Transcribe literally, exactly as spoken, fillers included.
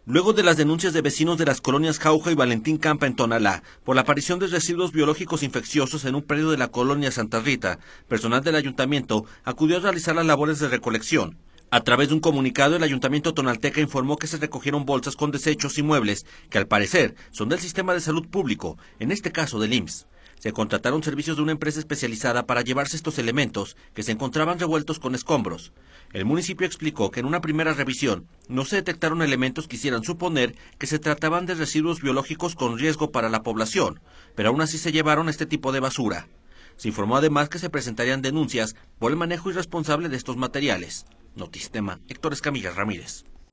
Luego de las denuncias de vecinos de las colonias Jauja y Valentín Campa en Tonalá por la aparición de residuos biológicos infecciosos en un predio de la colonia Santa Rita, personal del ayuntamiento acudió a realizar las labores de recolección. A través de un comunicado, el ayuntamiento tonalteca informó que se recogieron bolsas con desechos y muebles que al parecer son del sistema de salud público, en este caso del I M S S. Se contrataron servicios de una empresa especializada para llevarse estos elementos que se encontraban revueltos con escombros. El municipio explicó que en una primera revisión no se detectaron elementos que hicieran suponer que se trataban de residuos biológicos con riesgo para la población, pero aún así se llevaron este tipo de basura. Se informó además que se presentarían denuncias por el manejo irresponsable de estos materiales. Notistema, Héctor Escamilla Ramírez.